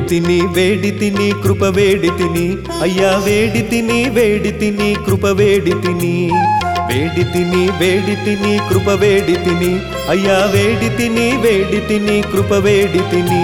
వేడితిని కృప వేడితిని అయ్యా వేడితిని కృప వేడితిని కృప వేడితిని అయ్యా వేడితిని కృప వేడితిని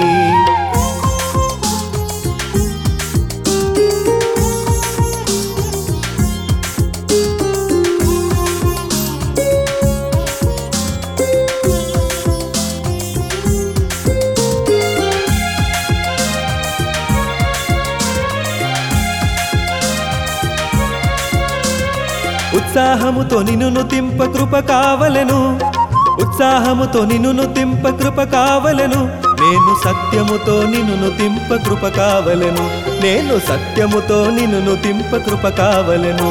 ఉత్సాహముతో నిన్ను తింప కృప కావలెను ఉత్సాహముతో నిన్ను తింప కృప కావలెను నేను సత్యముతో నిన్ను తింప కృప కావలెను నేను సత్యముతో నిన్ను తింప కృప కావలెను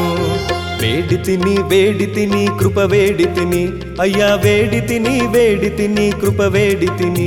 వేడితిని కృప వేడితిని అయ్యా వేడితిని కృప వేడితిని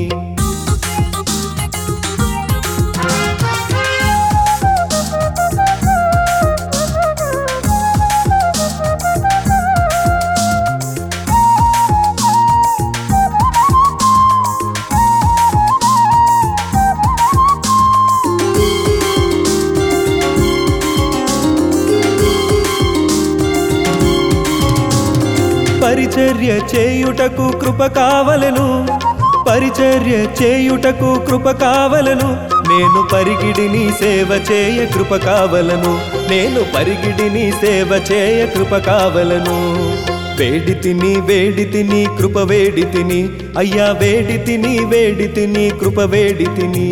పరిచర్య చేయుటకు కృప కావలెను పరిచర్య చేయుటకు కృప కావలెను నేను పరిగిడిని సేవ చేయ కృప కావలెను నేను పరిగిడిని సేవ చేయ కృప కావలెను వేడితిని కృప వేడితిని అయ్యా వేడితిని కృప వేడితిని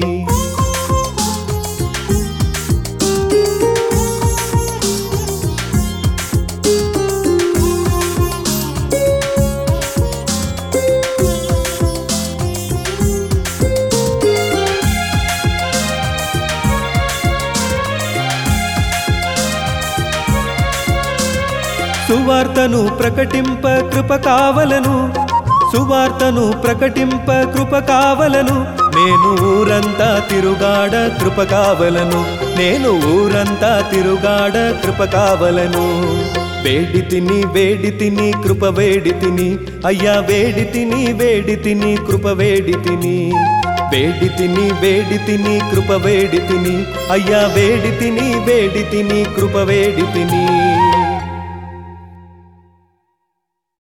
సువార్తను ప్రకటింప కృప కావలెను సువార్తను ప్రకటింప కృప కావలెను నేను ఊరంతా తిరుగాడ కృప కావలెను నేను ఊరంతా తిరుగాడ కృప కావలెను వేడితిని కృప వేడితిని అయ్యా వేడితిని కృప వేడితిని కృప వేడితిని అయ్యా వేడితిని కృప వేడితిని